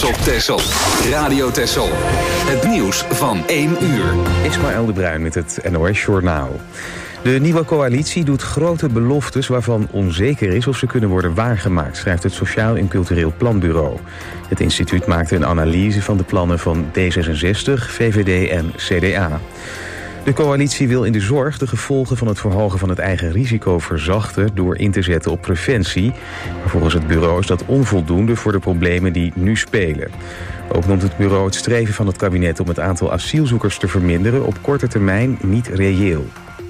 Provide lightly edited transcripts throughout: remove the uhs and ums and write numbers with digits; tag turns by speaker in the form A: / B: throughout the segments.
A: op Texel. Radio Texel. Het nieuws van 1 uur.
B: Ismaël de Bruin met het NOS Journaal. De nieuwe coalitie doet grote beloftes waarvan onzeker is of ze kunnen worden waargemaakt, schrijft het Sociaal en Cultureel Planbureau. Het instituut maakte een analyse van de plannen van D66, VVD en CDA. De coalitie wil in de zorg de gevolgen van het verhogen van het eigen risico verzachten door in te zetten op preventie. Maar volgens het bureau is dat onvoldoende voor de problemen die nu spelen. Ook noemt het bureau het streven van het kabinet om het aantal asielzoekers te verminderen op korte termijn niet reëel.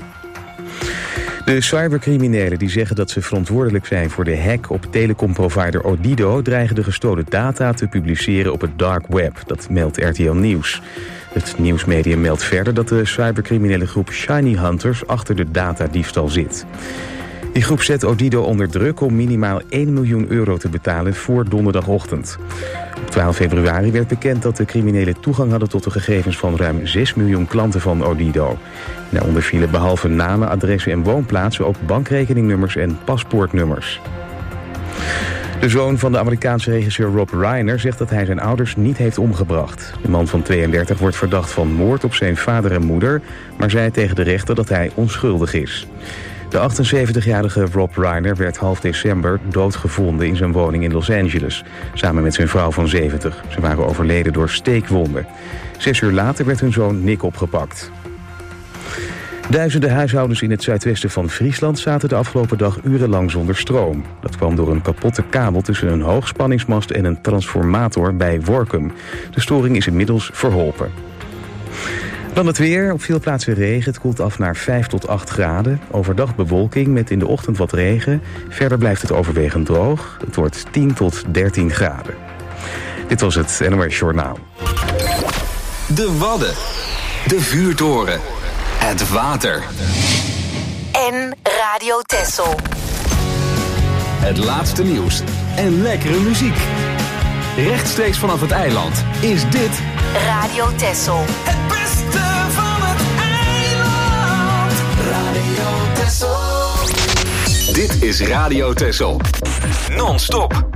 B: De cybercriminelen die zeggen dat ze verantwoordelijk zijn voor de hack op telecomprovider Odido dreigen de gestolen data te publiceren op het dark web. Dat meldt RTL Nieuws. Het nieuwsmedium meldt verder dat de cybercriminele groep Shiny Hunters achter de datadiefstal zit. Die groep zet Odido onder druk om minimaal 1 miljoen euro te betalen voor donderdagochtend. Op 12 februari werd bekend dat de criminelen toegang hadden tot de gegevens van ruim 6 miljoen klanten van Odido. Daaronder vielen behalve namen, adressen en woonplaatsen ook bankrekeningnummers en paspoortnummers. De zoon van de Amerikaanse regisseur Rob Reiner zegt dat hij zijn ouders niet heeft omgebracht. De man van 32 wordt verdacht van moord op zijn vader en moeder, maar zei tegen de rechter dat hij onschuldig is. De 78-jarige Rob Reiner werd half december doodgevonden in zijn woning in Los Angeles, samen met zijn vrouw van 70. Ze waren overleden door steekwonden. 6 uur later werd hun zoon Nick opgepakt. Duizenden huishoudens in het zuidwesten van Friesland zaten de afgelopen dag urenlang zonder stroom. Dat kwam door een kapotte kabel tussen een hoogspanningsmast en een transformator bij Workum. De storing is inmiddels verholpen. Dan het weer. Op veel plaatsen regen. Het koelt af naar 5 tot 8 graden. Overdag bewolking met in de ochtend wat regen. Verder blijft het overwegend droog. Het wordt 10 tot 13 graden. Dit was het NOS Journaal.
A: De Wadden. De vuurtoren. Het water.
C: En Radio Texel.
A: Het laatste nieuws en lekkere muziek. Rechtstreeks vanaf het eiland is dit
C: Radio Texel.
D: Het beste van het eiland. Radio Texel.
A: Dit is Radio Texel. Non-stop.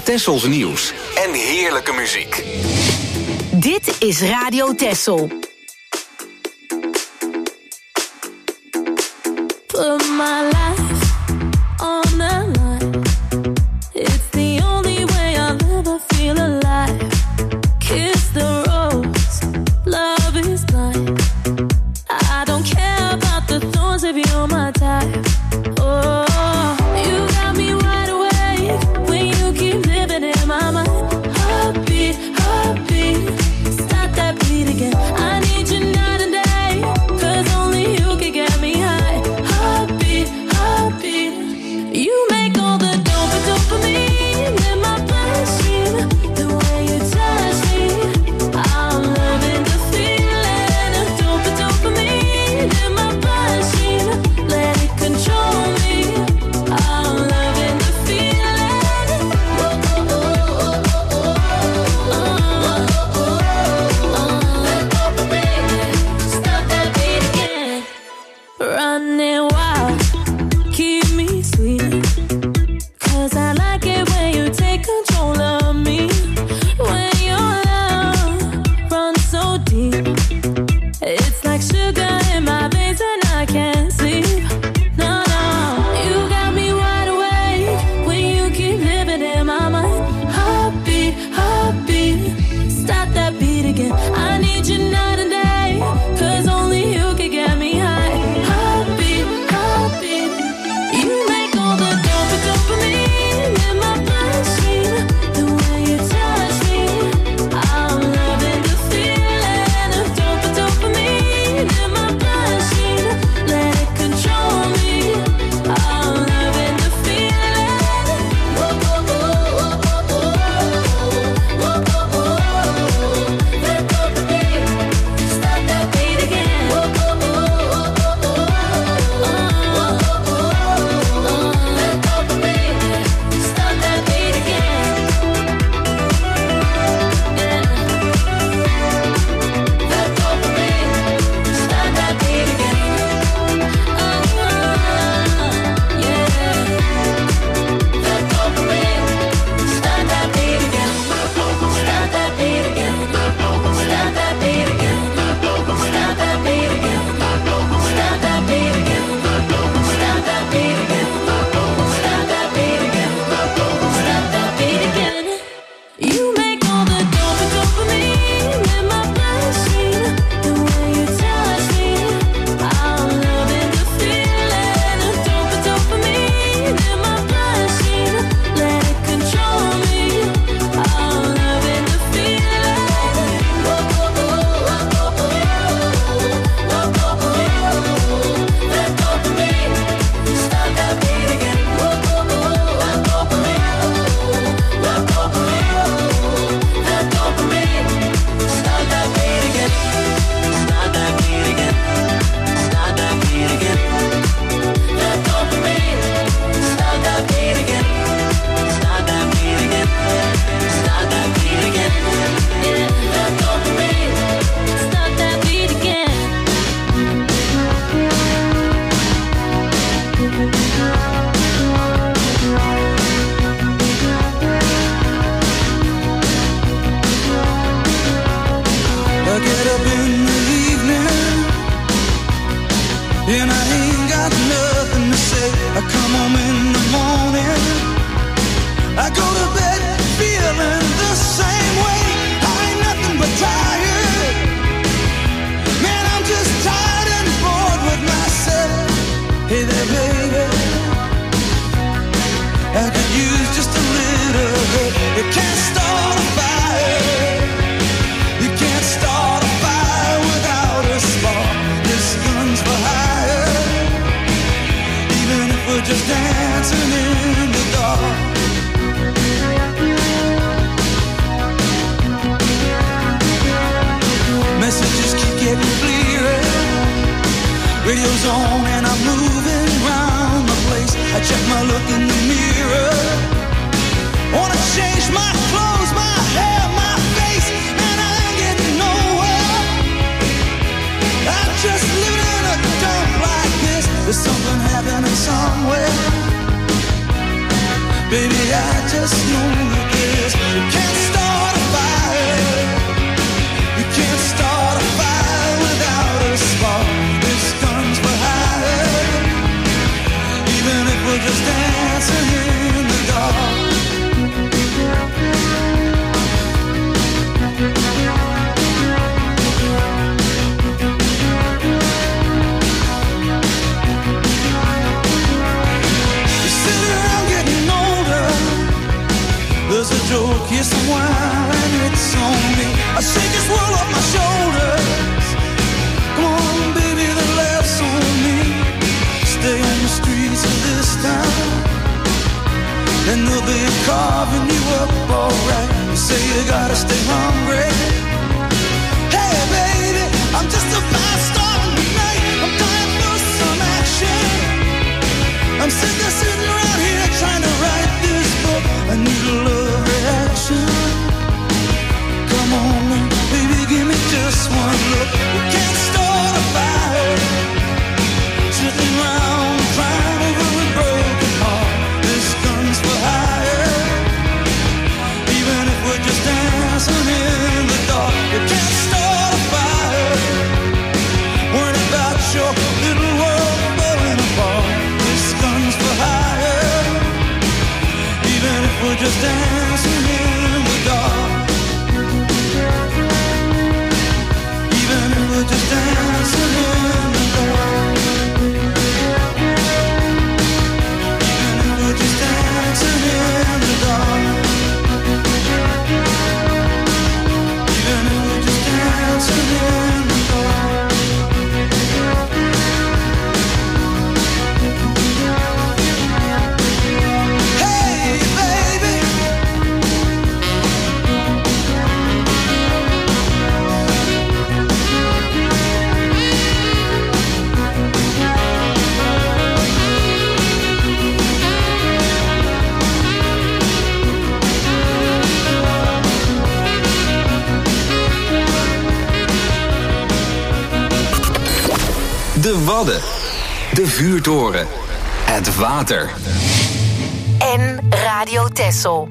A: Tessels nieuws en heerlijke muziek.
C: Dit is Radio Tessel.
E: Put my life on the line. It's the only way I'll ever feel alive. Kiss the rose, love is blind. I don't care about the thorns if you're my type. Oh, you got me wide awake when you keep living in my mind. Heartbeat, heartbeat, stop that beat again. I need you night and day, 'cause only you can get me high. Heartbeat, heartbeat, you make all the dopamine in my bloodstream. The way you touch me, I'm loving the feeling of dopamine in my bloodstream. Let it control me, I'm loving the feeling. That dopamine, stop that beat again. Running wild, keep me sweet, 'cause I like it when you take control of me. When your love runs so deep, it's like sugar in my veins and I can't sleep. No, no, you got me wide awake when you keep living in my mind. Heartbeat, heartbeat, stop that beat again. I need you night and day, 'cause only you can get me high. Heartbeat, heartbeat, you make all the dopamine in my bloodstream. The way you touch me, I'm loving the feeling of dopamine in my bloodstream. Let it control me, I'm loving the feeling. That dopamine, stop that beat again. That dopamine, stop that beat again. Yeah. That dopamine, stop that beat again. Yeah. That dopamine, stop that beat again. Stop that beat again. Stop that beat again. Stop that beat again. Stop that beat again. Stop that beat again. Stop that beat again. Stop that beat again. You make all the dopamine in my bloodstream. The way you touch me, I'm loving the feeling of dopamine in my bloodstream. Let it control me, I'm loving the feeling. That dopamine, stop that beat again. That dopamine, that dopamine, stop that beat again. Stop that beat again. Stop that beat again. That dopamine, stop that beat again. Stop that beat again. Stop that beat again. Yeah, that dopamine, stop that beat again.
D: I get up in the evening and I ain't got nothing to say. I come home in the morning, I go to bed feeling the same way. I ain't nothing but tired. Man, I'm just tired and bored with myself. Hey there, baby, I could use just a little help. You can't start a fire. You can't start a fire without a spark. This gun's for hire. Even if we're just dancing in the dark. Messages keep getting clearer. Radio's on and I'm moving around the place. I check my look in the mirror. Wanna change my clothes, my hair, my face, and I ain't getting nowhere. I'm just living in a dump like this. There's something happening somewhere. Baby, I just know you care. joke, here's some wine and it's on me. I shake this world off my shoulders. Come on, baby, the laughs on me. Stay on the streets of this town, and they'll be carving you up alright. You say you gotta stay hungry. Hey, baby, I'm just a fast starting tonight. I'm dying for some action. I'm sitting around here trying to write this book. I need a love reaction. Come on, baby, give me just one look. We can't start a fire, sitting around crying over a broken heart. This gun's for hire, even if we're just dancing in the dark. We can't start a fire, worrying about your little world falling apart. This gun's for hire, even if we're just dancing in the dark. Even if we're just dancing in the dark. Even if we're just dancing in the dark. Even if we're just dancing in the dark. Hey, baby.
A: De Wadden, de vuurtoren, het water.
C: En Radio Texel.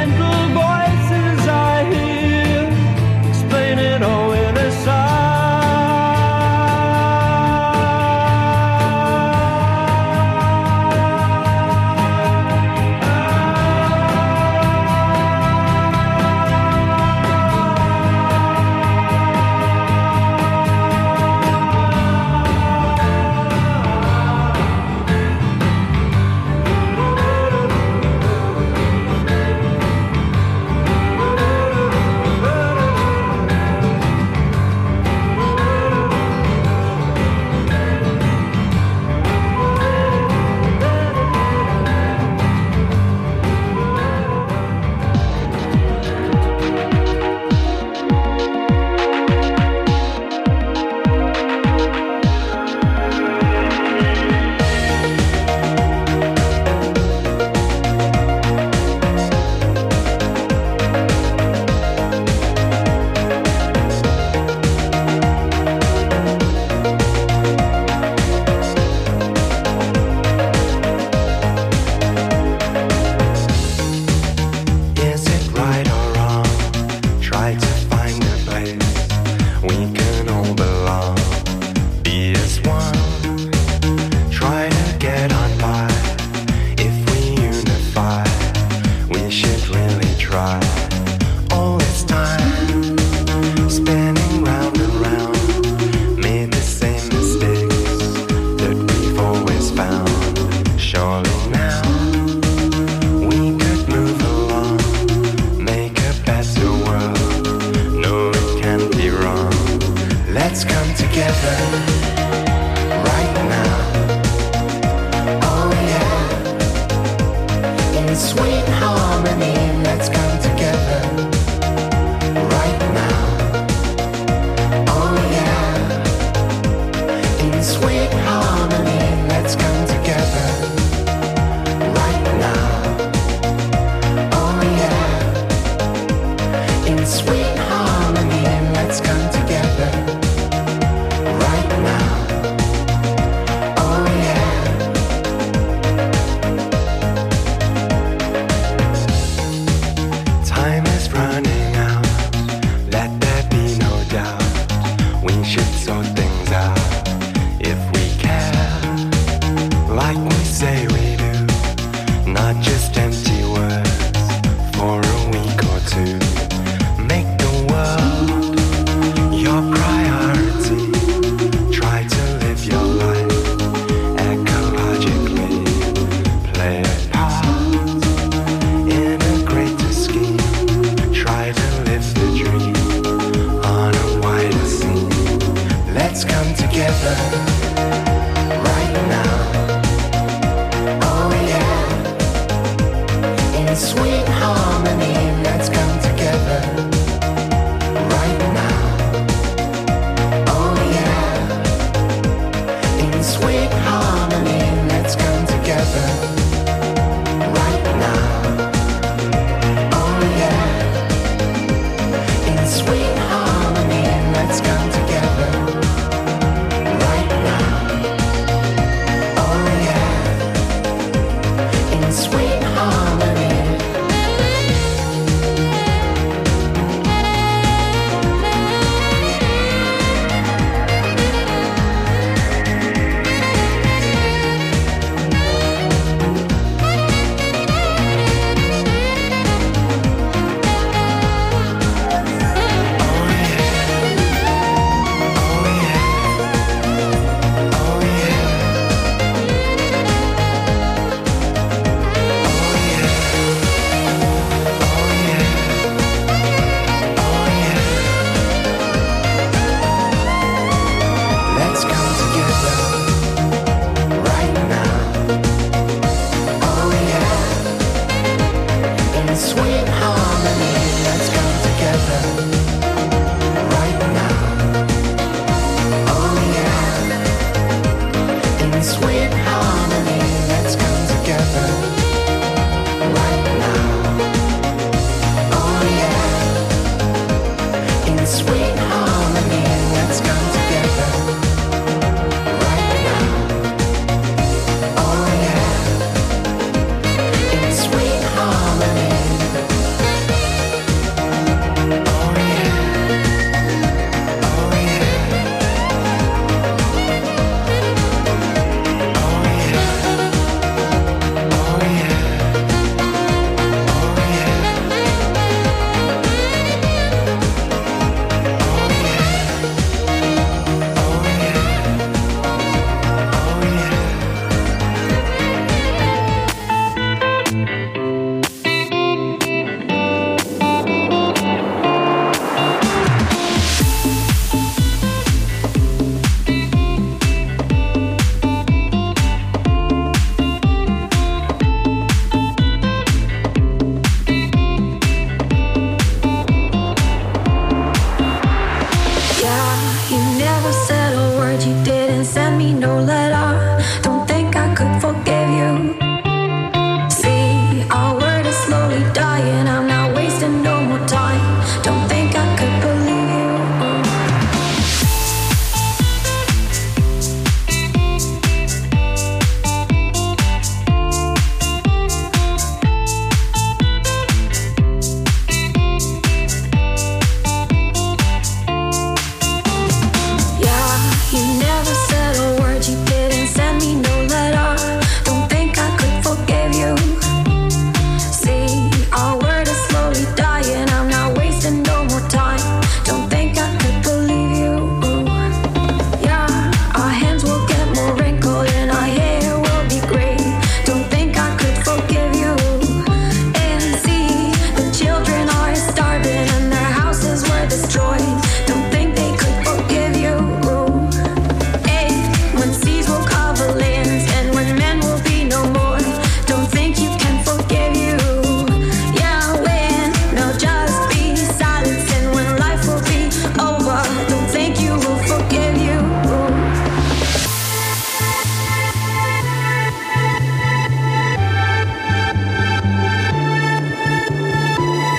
F: gentle voices I hear, explaining all in a
G: Sweet harmony, let's come together.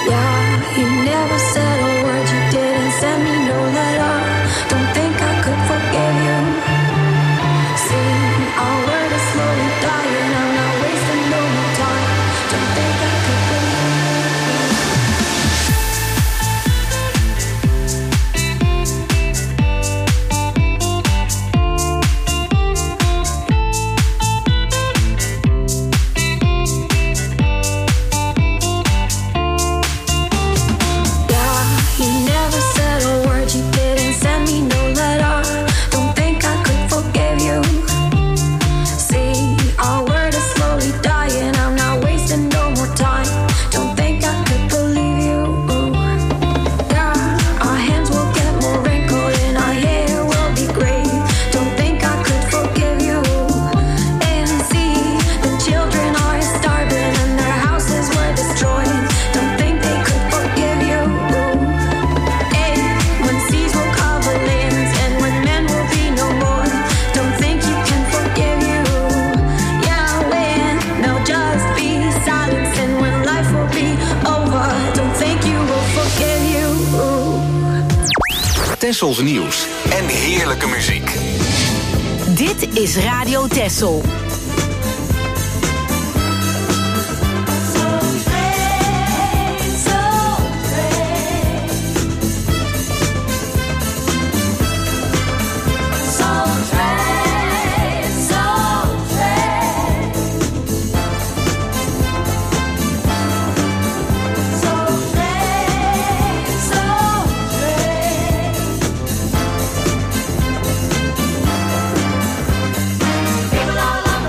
E: Yeah, you never said a word, you didn't send me no letter. Don't think I could forgive you. See, our word is slowly dying, I'm not wasting no more time. Don't think I could
A: Tessel's nieuws en heerlijke muziek.
C: Dit is Radio Tessel.
E: People all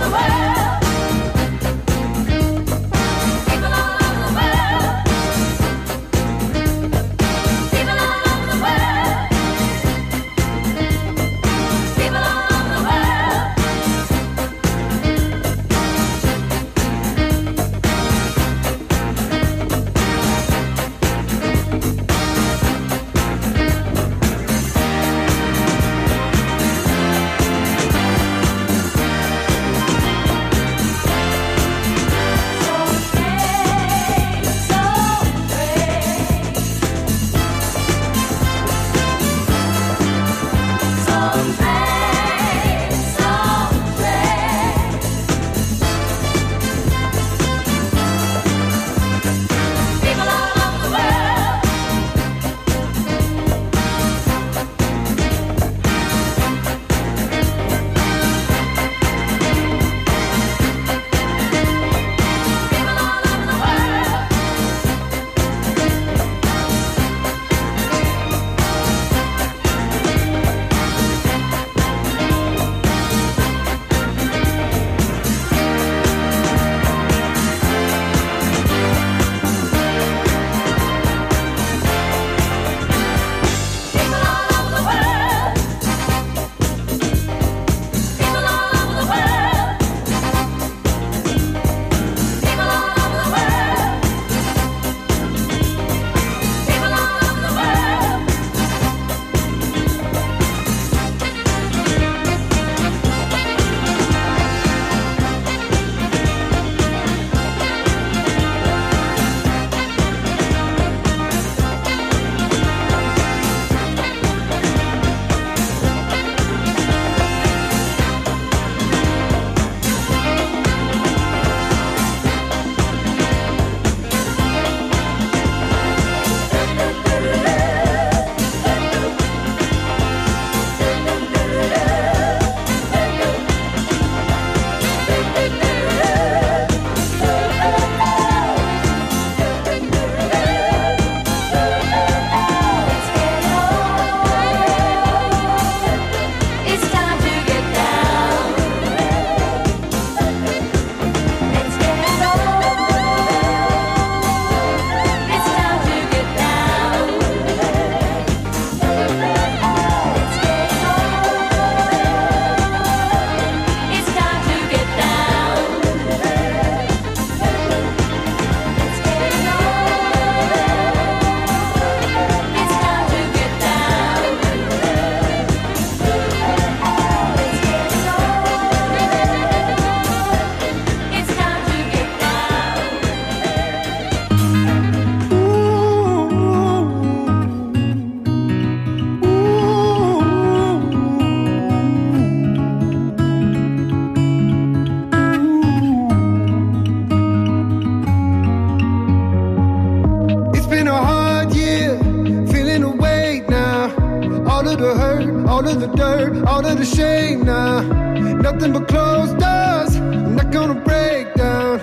G: of the hurt, all of the dirt, all of the shame now. Nothing but closed doors, I'm not gonna break down.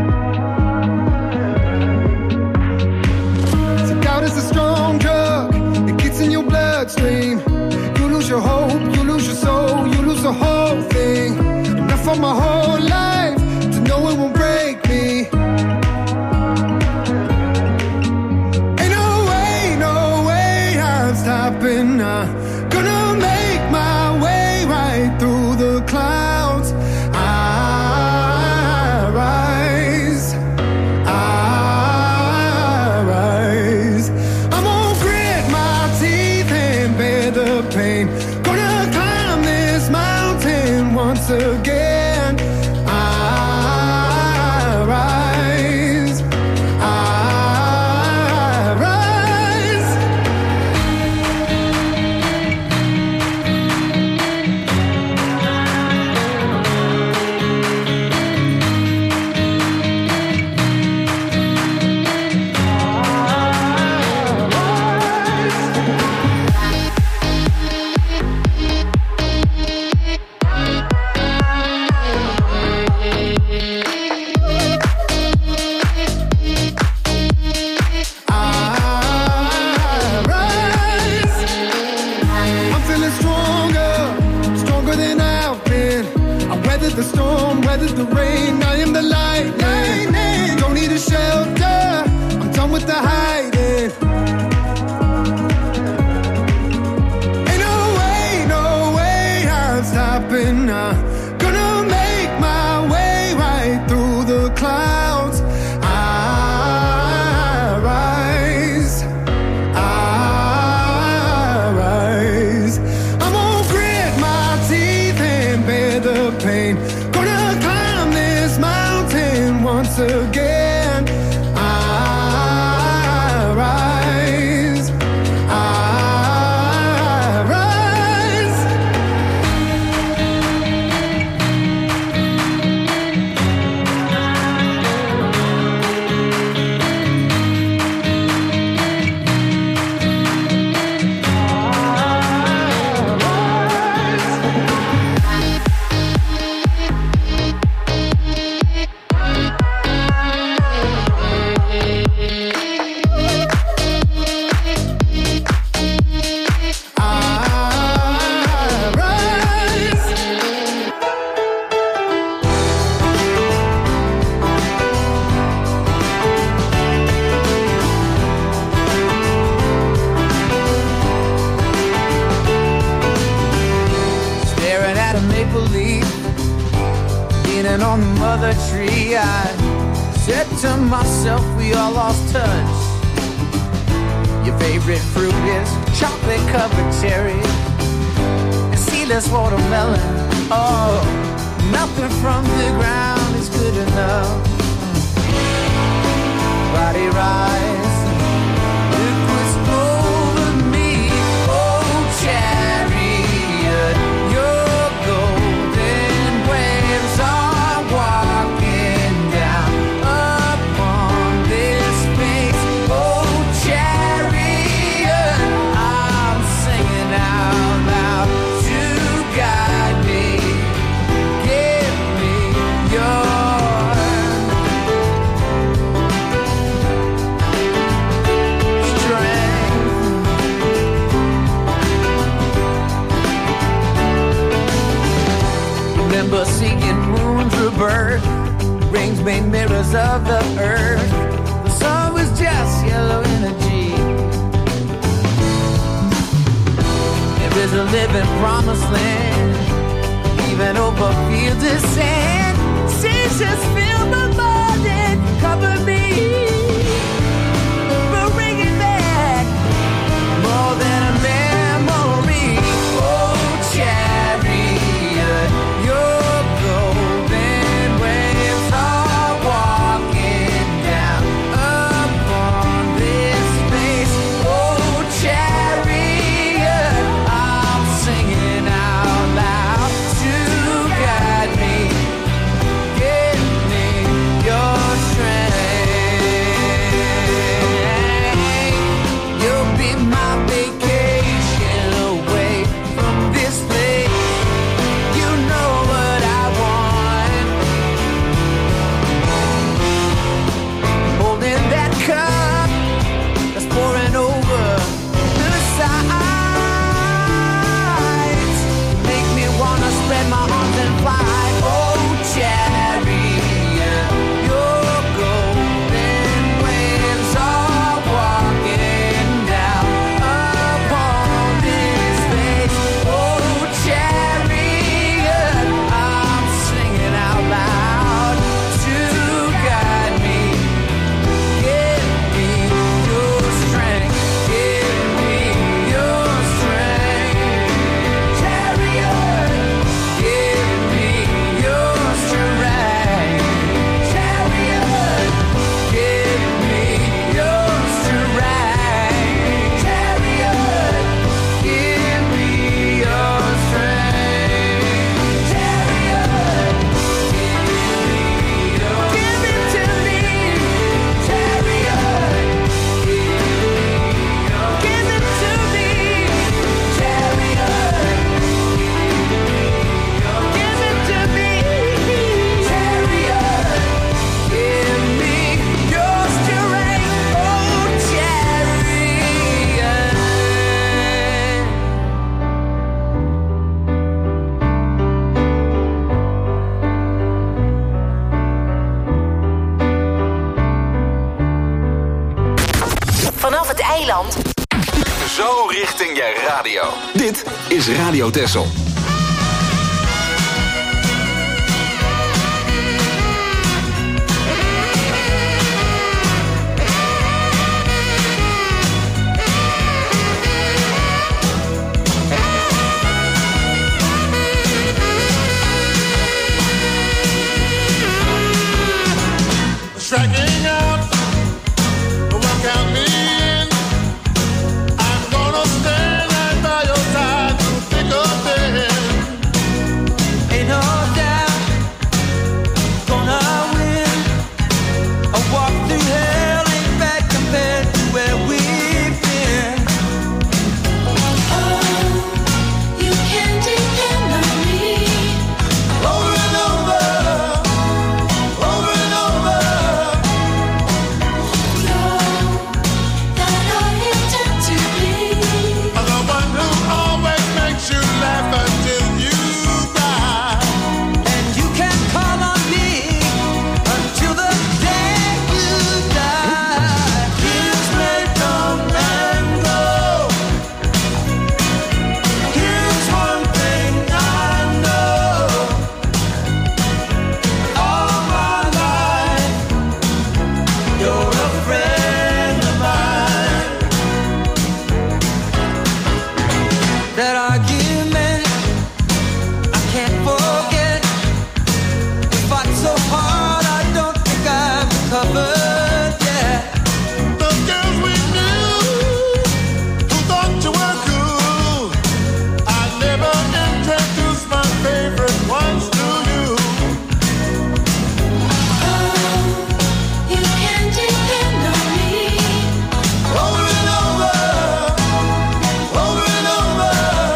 G: So doubt is a strong drug, it gets in your bloodstream. You lose your hope, you lose your soul, you lose the whole thing. And I fought my whole life to know it won't break me. Ain't no way I'm stopping now. Gonna make my way right through the clouds. I rise. I'm gonna grit my teeth and bear the pain. Gonna climb this mountain once again. I rise. The storm, weathered the rain, I am the lightning. Don't need a shelter, I'm done with the hiding. Ain't no way I'm stopping now. Gonna make my way right through the clouds. I rise. I'm gonna grit my teeth and bear the pain. Gonna climb this mountain once again. I rise.
H: On the mother tree, I said to myself, we all lost touch. Your favorite fruit is chocolate covered cherry and seedless watermelon. Oh, nothing from the ground is good enough. Body rise, look what's over me. Oh, chariot, your golden waves are walking down upon this space. Oh, chariot, I'm singing out loud to guide me. Give me your remember seeing moons rebirth, rings made mirrors of the earth. The sun was just yellow energy. There is a living promised land, even over fields of sand. Seas just fill my mind and cover me. We're bringing back more than a memory. Oh, chariot, your golden waves are walking down upon this space. Oh, chariot, I'm singing out loud to guide me. Give me
C: vanaf het eiland.
A: Zo richting je radio. Dit is Radio Texel.
I: Striking out, work out me in. I'm gonna stand right by your side through thick or thin.
H: Ain't no doubt, gonna win. A walk through hell ain't bad compared to where we've been.
E: Oh, you can depend on me.
I: Over and over, over and over.
E: That I intend to be.
I: I'm the one who always makes you laugh until you cry.
H: And you can call on me until the day you die. Years may come and go. Here's one thing I know. All my life, you're a friend of mine. That argument I can't forget. We fought so hard, I don't think I've recovered yet.
I: The girls we knew who thought you were cool, I never introduced my favorite ones to you.
E: Oh, you can depend on me.
I: Over and over, over and over.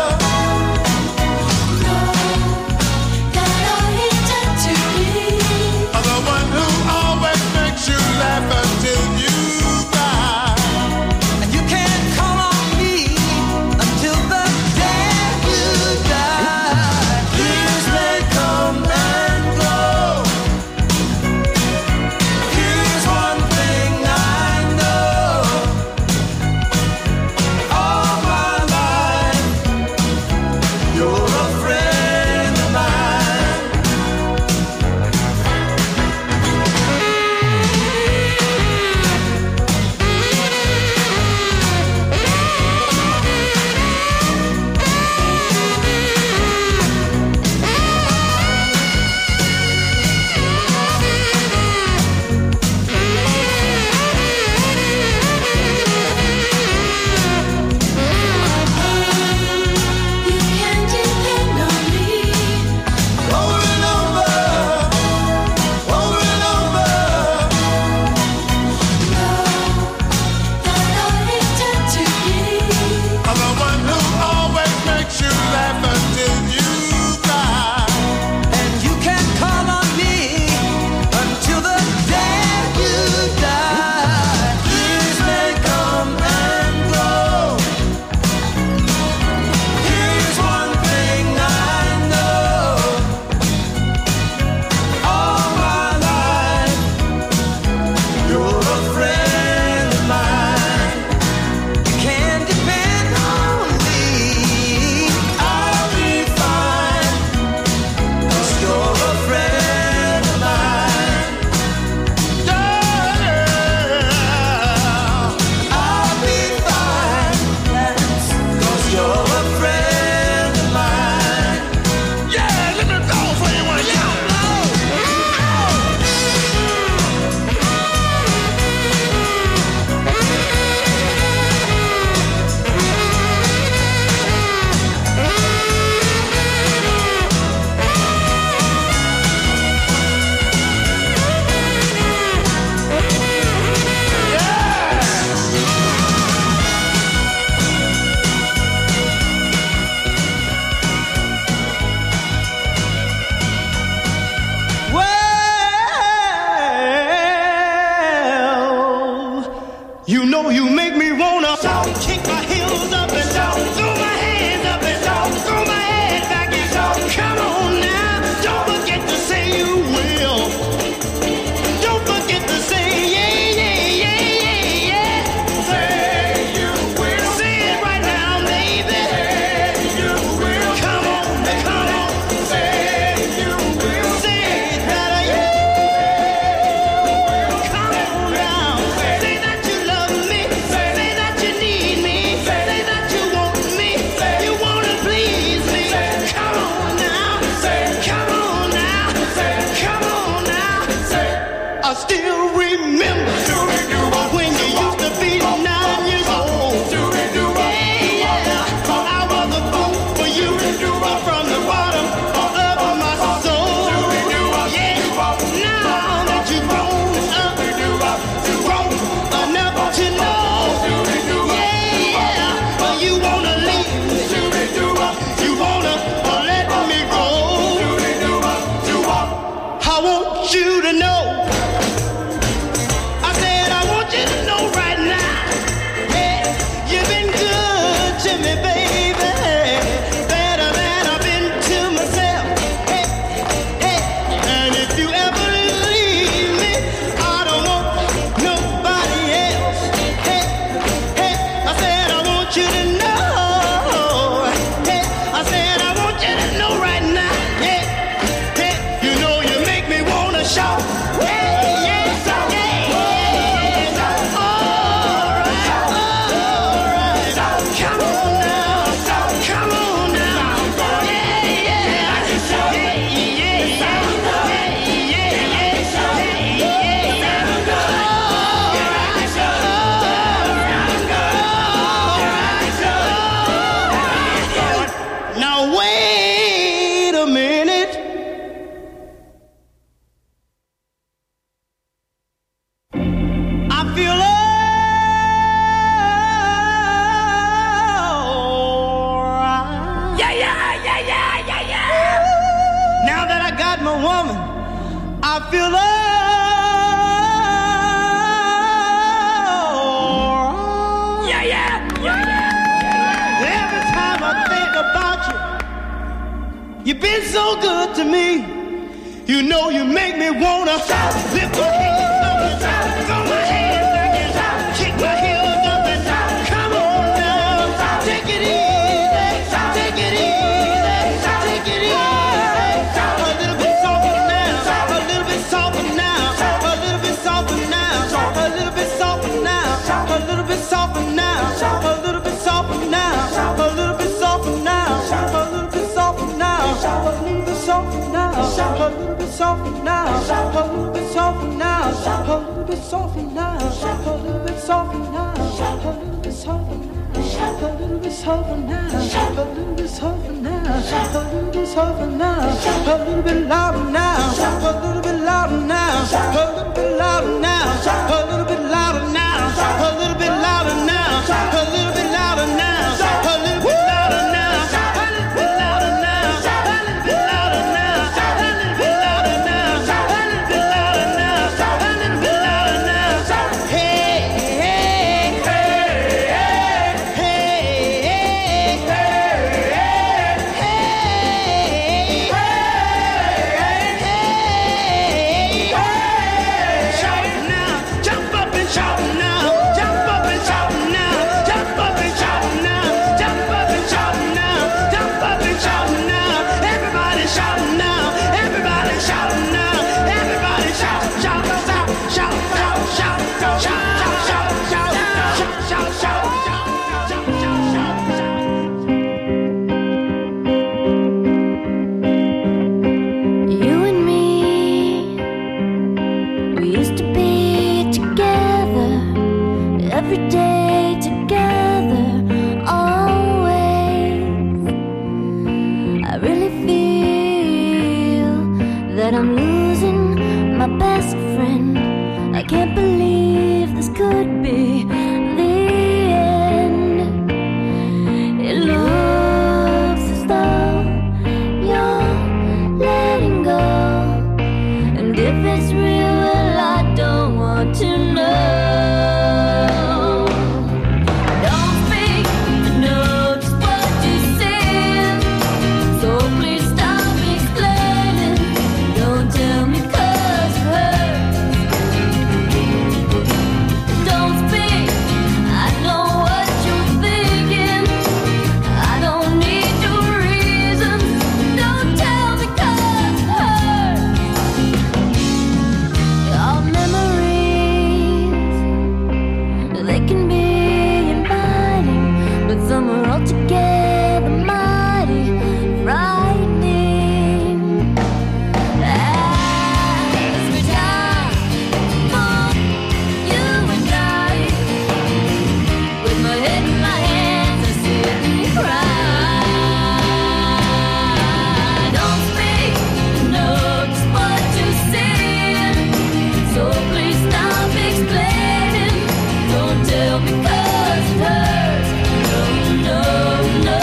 E: That I intend to be.
I: I'm the one who always makes you laugh until you cry.
H: And you can't call on me until the day you die. Years may come and go. Here's one thing I know. All my life, you're a friend of mine.
E: You can depend on me.
I: Over and over, over and over.
E: That I intend to be.
I: I'm the one who always makes you laugh until you cry.
H: And you can call on me until the day you die. Years may come and go. Here's one thing I know. All my life, you're a friend of mine. You can depend on me. I'll be fine. 'Cause you're a friend of mine. I'll be fine. 'Cause you're a friend of mine.
I: Yeah, let me go for you one. Yeah.
F: Well, you know you make me wanna kick my heels up and throw my hands up and throw my head back and come on now. Don't forget to say you will. Don't forget to say yeah, yeah, yeah, yeah, yeah. Say feel alright. Every time I think about you, you've been so good to me. You know you make me wanna lift my hands up and throw my hands back and kick my heels up and come on now, take it easy, take it easy, take it easy. A little bit softer now, a little bit softer now, a little bit softer now, a little bit softer now, a little bit softer now, a little bit softer now, a little bit softer now, a little bit softer now, a little bit softer now, a little bit softer now, a little bit softer now, a little bit softer now, a little bit softer now, a little bit softer now, a little bit softer now, a little bit softer now, a little bit softer now, a little bit louder now, a little bit louder now, a little bit louder now, a little bit louder now, a little bit louder now, a little bit louder now, a little bit louder now, a little bit louder now, a little bit louder now, a little bit louder now, a little bit louder now, a little bit louder now. Hey, hey, hey, hey, hey, hey, shout now, jump up and shout now, jump up and shout now, jump up and shout now, jump up and shout now, jump up and shout now, everybody shout now, everybody shout now, everybody shout, shout, shout, shout, shout, shout, shout, shout, shout, shout, shout, shout, shout.
E: You and me, we used to be together, every day together, always. I really feel that I'm losing my best friend. I can't believe this could be the end. It looks as though you're letting go, and if it's real, well, I don't want to know. Don't speak, I know just what you said, so please stop explaining. Don't tell me 'cause it hurts. Don't speak, I know what you're thinking. I don't need your reasons. Don't tell me 'cause it hurts. Our memories, they can be inviting, but some are altogether mighty frightening. As we die for you and I, with my head in my hands, I sit and cry. Don't speak, know just what you said, so please stop explaining. Don't tell me 'cause it hurts. No, no, no.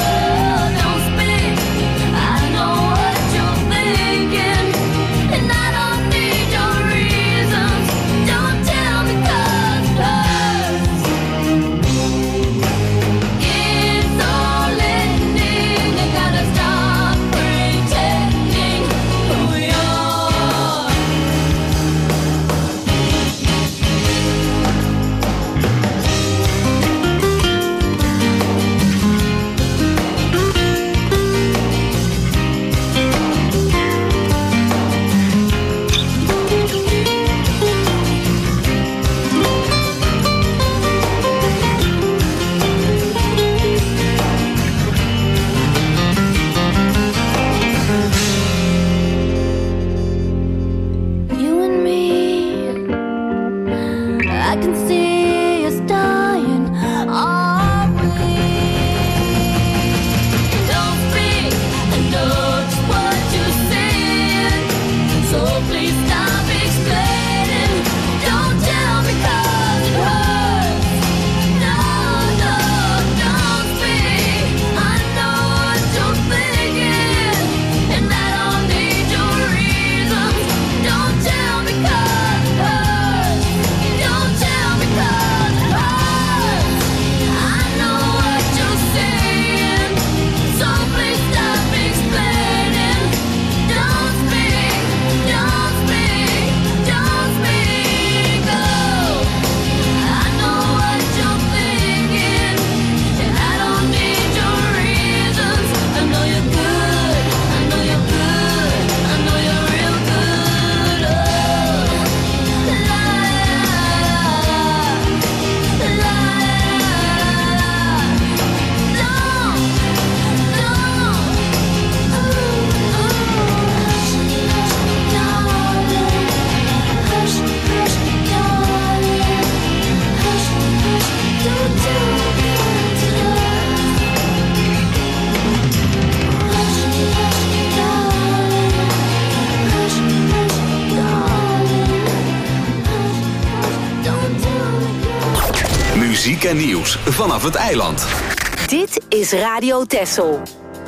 A: en nieuws vanaf het eiland.
C: Dit is Radio Texel.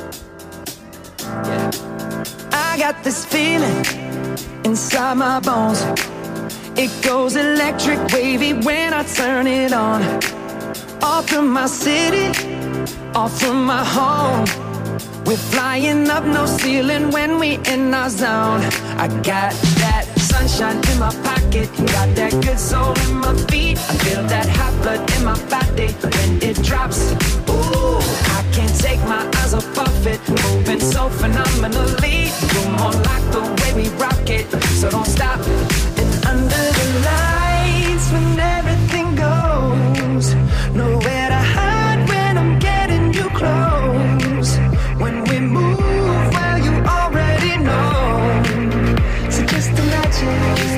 J: I got this feeling inside my bones. It goes electric wavy when I turn it on. Off from my city, off from my home. We're flying up, no ceiling when we in our zone. I got that sunshine in my pocket, got that good soul in my feet. I feel that hot blood in my body when it drops. Ooh, I can't take my eyes off of it, moving so phenomenally. You're more like the way we rock it, so don't stop. And under the lights when everything goes, nowhere to hide when I'm getting you close. When we move, well, you already know. So just imagine.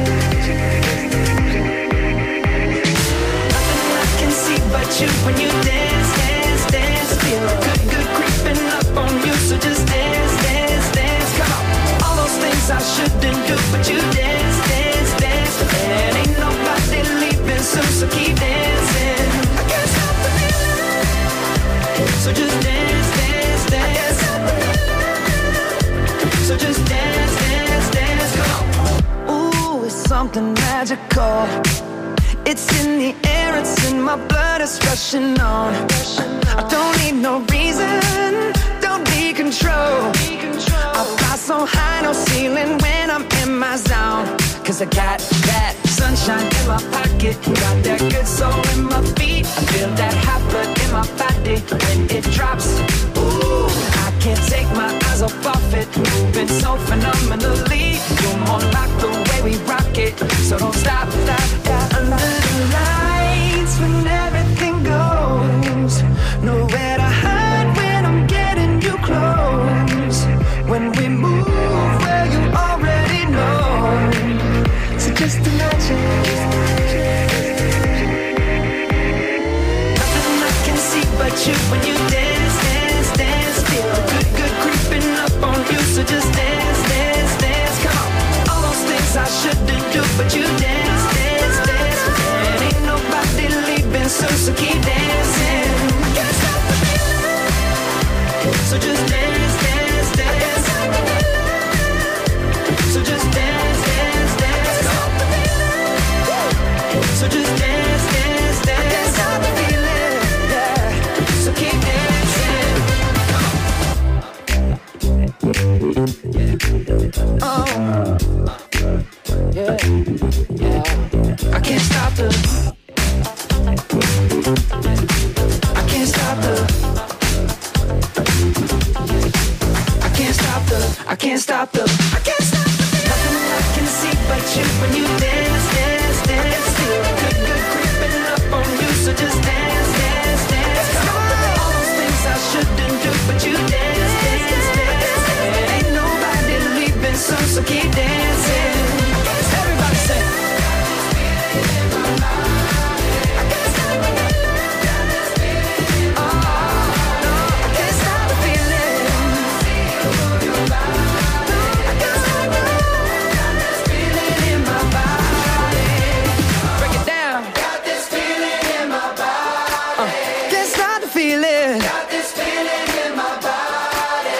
J: Nothing I can see but you when you dance, dance, dance. Feel good, good creeping up on you. So just dance, dance, dance. Come on. All those things I shouldn't do, but you dance, dance, dance. And ain't nobody leaving soon, so keep dancing. I can't stop the feeling. So just dance, dance, dance. So just dance, dance, dance. Come on. Ooh, it's something magical. It's in the air, it's in my blood, it's rushing on. I don't need no reason, don't need control. I fly so high, no ceiling when I'm in my zone. Cause I got that sunshine in my pocket, got that good soul in my feet. I feel that hot blood in my body when it drops. Ooh, I can't take my eyes off of it, moving so phenomenally. You're more like the way we rock it, so don't stop, stop, stop. Under the lights when everything goes, nowhere to hide when I'm getting you close. When we move, well, you already know. So just imagine. Nothing I can see but you when you dance, dance, dance. Feel good, good creeping up on you. So just dance, dance, dance. Come on. All those things I shouldn't do, but you dance, dance, dance. And ain't nobody leaving soon, so keep dancing. I can't stop the feeling. So just dance, dance, dance. So just dance, dance, dance. So just dance, dance, dance. I can't stop the feeling, yeah. So keep dancing. Oh, yeah, yeah. I can't stop the. I can't stop the. I can't stop the. I can't stop the. I can't stop the. Nothing I can see but you when you dance, dance, dance. Feel good, good creeping up on you. So just dance, dance, dance. All those things I shouldn't do, but you dance, dance, dance. And ain't nobody leaving soon, so keep dancing. Everybody say. I can't stop the feeling. Oh, no, I can't stop the feeling. I can't stop the feeling in my body. Break it down. Got this feeling in my body. Can't stop the feeling. Got this feeling in my body.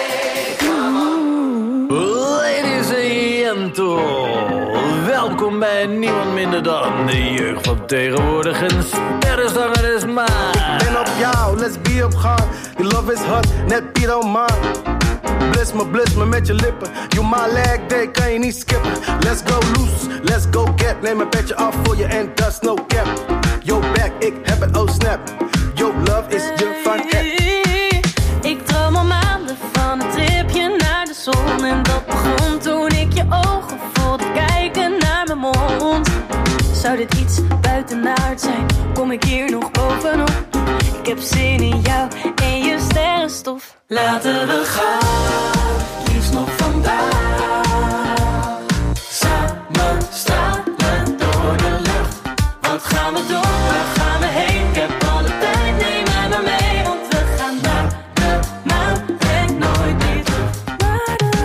K: Ladies and gentlemen, welkom bij niemand minder dan de jeugd van tegenwoordig. Een sterrenzanger is maar.
L: Ben op jou, let's be op gang. Je love is hot, net Piet man. Bliss me met je lippen. You my leg day, kan je niet skippen. Let's go loose, let's go get. Neem een petje af voor je en dat is no cap. Yo back, ik heb het, oh snap. Yo love is je van app.
E: Ik droom al maanden van een tripje naar de zon. En dat begon toen ik je ogen voelde kijken naar mijn mond. Zou dit iets buitenaard zijn? Kom ik hier nog bovenop? Ik heb zin in jou en je sterrenstof. Laten we gaan, liefst nog vandaag. Samen stralen door de lucht. Wat gaan we doen? Waar gaan we heen? Ik heb alle tijd, neem mij maar mee. Want we gaan naar de maan en nooit meer terug. Naar de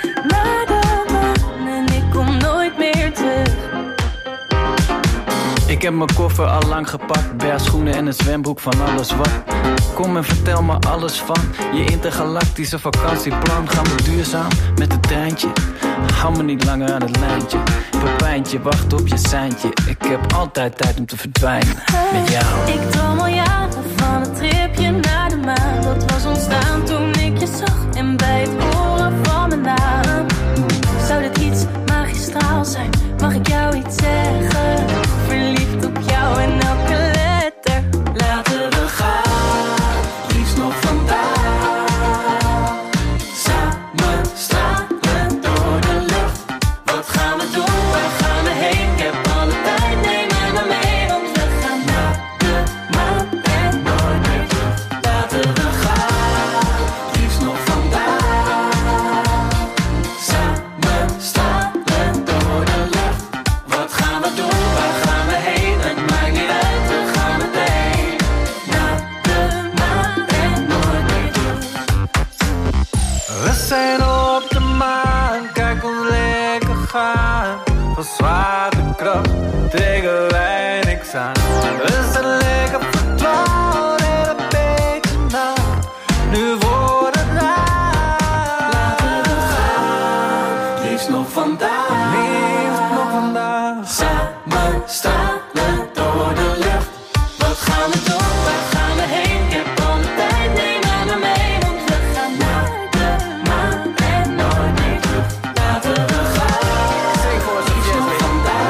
E: maan en ik kom nooit meer terug.
M: Ik heb mijn koffer al lang gepakt, bergschoenen en een zwembroek van alles wat. Kom en vertel me alles van je intergalactische vakantieplan. Gaan we duurzaam met het treintje, hou me niet langer aan het lijntje. Pepijntje, wacht op je seintje, ik heb altijd tijd om te verdwijnen met jou.
E: Ik droom al jaren van een tripje naar de maan. Dat was ontstaan toen ik je zag en bij het horen van mijn naam. Zou dit iets magistraal zijn? Mag ik jou iets zeggen? Verliefd op jou en elke letter. Laten we gaan, liefst nog vandaag. Samen stralen door de lucht. Wat gaan we doen? Waar gaan we heen? Ik heb alle tijd, neem mij maar mee. Want we gaan naar de maan en nooit meer terug. Laten we gaan, liefst nog vandaag. Samen stralen door de lucht. Wat gaan we doen? Waar gaan we heen? Het maakt niet uit, we gaan meteen naar de maan en nooit meer terug.
H: We zijn op de maan, kijk ons lekker gaan. Van zwaartekracht tegen wij niks aan. We zijn lekker verdwaald en een beetje nat. Nu wordt het raar.
E: Laten we gaan, liefst nog vandaag.
H: Liefst nog vandaag.
E: Samen stralen door de lucht. Wat gaan we doen? Waar gaan we heen? Ik heb alle tijd, neem mij maar mee. Want we gaan naar de maan en nooit meer terug. Laten we gaan, liefst nog vandaag.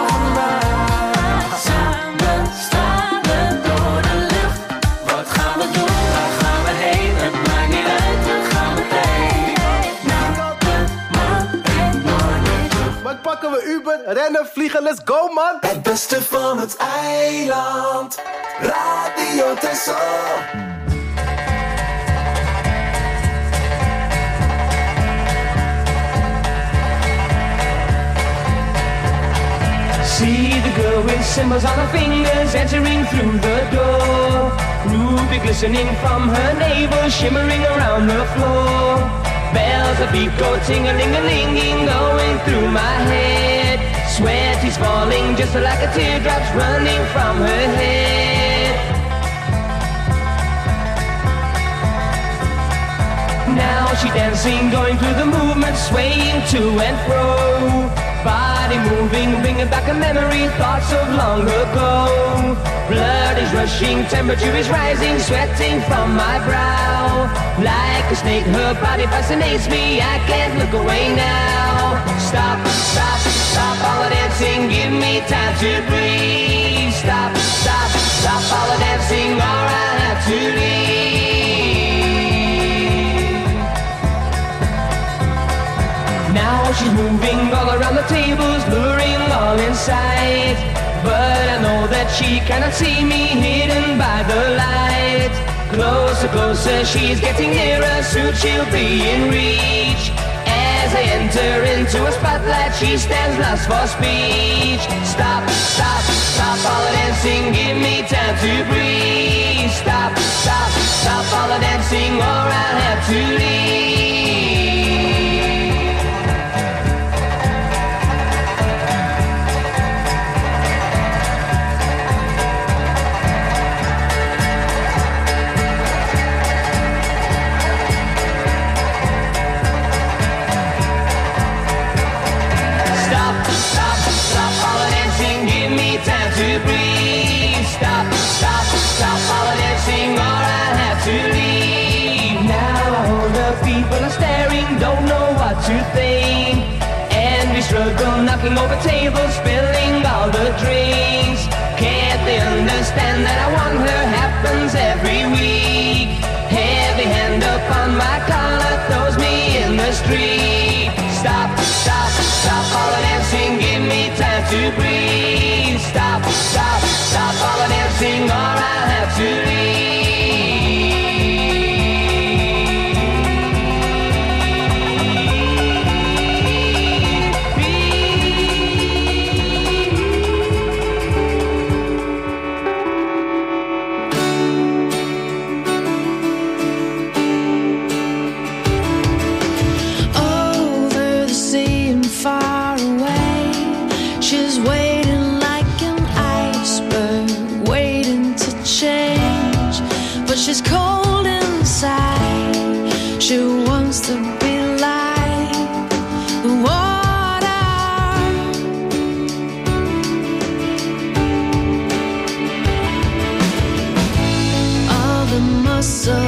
E: Samen stralen door de lucht. Wat gaan we doen? Waar gaan we heen? Het maakt niet uit, we gaan meteen naar de maan en nooit meer terug.
L: Wat pakken we Uber, rennen, vliegen, let's go man.
D: Het beste van het eiland. Radio Texel.
N: See the girl with symbols on her fingers entering through the door. Ruby glistening from her navel, shimmering around the floor. Bells of beat go ting-a-ling-a-linging, going through my head. Sweat is falling just like a teardrops running from her head. Now she dancing, going through the movement, swaying to and fro. Body moving, bringing back a memory, thoughts of long ago. Blood is rushing, temperature is rising, sweating from my brow. Like a snake, her body fascinates me, I can't look away now. Stop, stop, stop all the dancing, give me time to breathe. Stop, stop, stop all the dancing, or I have to leave. Now she's moving all around the tables, luring all in sight. But I know that she cannot see me, hidden by the light. Closer, closer, she's getting nearer, soon she'll be in reach. As I enter into a spotlight, she stands lost for speech. Stop, stop, stop all the dancing, give me time to breathe. Stop, stop, stop all the dancing, or I'll have to leave. To breathe. Stop, stop, stop all the dancing, or I have to leave. Now all the people are staring, don't know what to think. And we struggle, knocking over tables, spilling all the drinks. Can't they understand that I want her? Happens every week. Heavy hand upon my collar, throws me in the street. Stop, stop, stop all the dancing, give me time to breathe. Stop, stop, stop all the dancing, or I'll have to leave.
E: your soul.